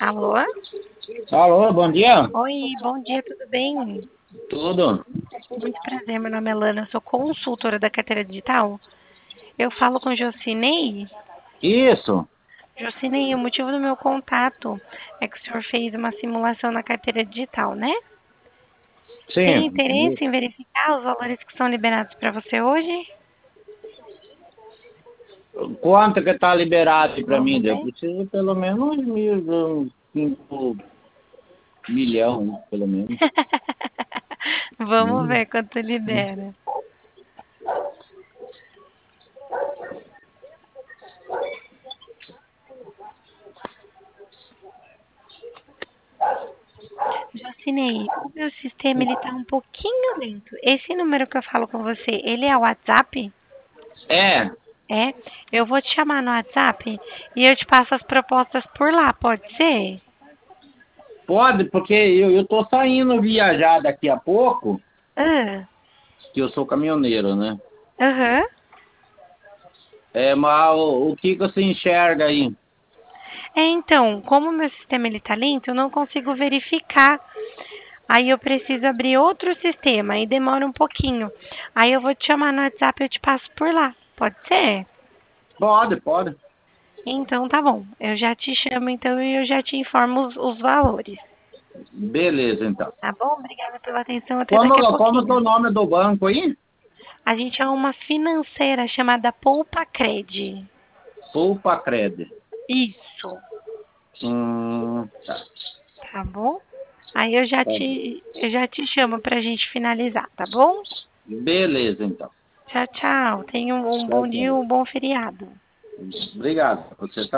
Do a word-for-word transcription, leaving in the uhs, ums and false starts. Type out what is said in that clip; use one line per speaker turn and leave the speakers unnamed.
Alô?
Alô, bom dia.
Oi, bom dia, tudo bem?
Tudo?
Muito prazer, meu nome é Lana, sou consultora da carteira digital. Eu falo com Jocinei.
Isso.
Jocinei, o motivo do meu contato é que o senhor fez uma simulação na carteira digital, né? Tem
Sim.
interesse em verificar os valores que são liberados para você hoje?
Quanto que tá liberado para mim?
Vamos
Eu
ver.
preciso pelo menos mil, uns cinco milhão, pelo menos.
Vamos
Hum.
ver quanto libera. Jocinei, o meu sistema ele tá um pouquinho lento. Esse número que eu falo com você, ele é o WhatsApp?
É,
É? Eu vou te chamar no WhatsApp e eu te passo as propostas por lá, pode ser?
pode, porque eu, eu tô saindo viajar daqui a pouco,
Ah,
que eu sou caminhoneiro, né?
aham.
É, mas o, o que que você enxerga aí?
É, então, como o meu sistema ele tá lento, eu não consigo verificar. Aí eu preciso abrir outro sistema, aí demora um pouquinho. Aí eu vou te chamar no WhatsApp e eu te passo por lá. Pode ser?
Pode, pode.
Então tá bom. Eu já te chamo então e eu já te informo os, os valores.
Beleza, então.
Tá bom? Obrigada pela atenção. Até daqui a
Como, como que é o
pouquinho.
nome do banco aí?
A gente é uma financeira chamada Poupa Cred.
Poupa Cred.
Isso.
Hum, tá.
Tá bom? Aí eu já
Tá bom.
te, eu já te chamo pra gente finalizar, tá bom?
Beleza, então.
Tchau, tchau. Tenha um, um
Tchau,
bom dia e
tchau.
um bom feriado.
Obrigado. Você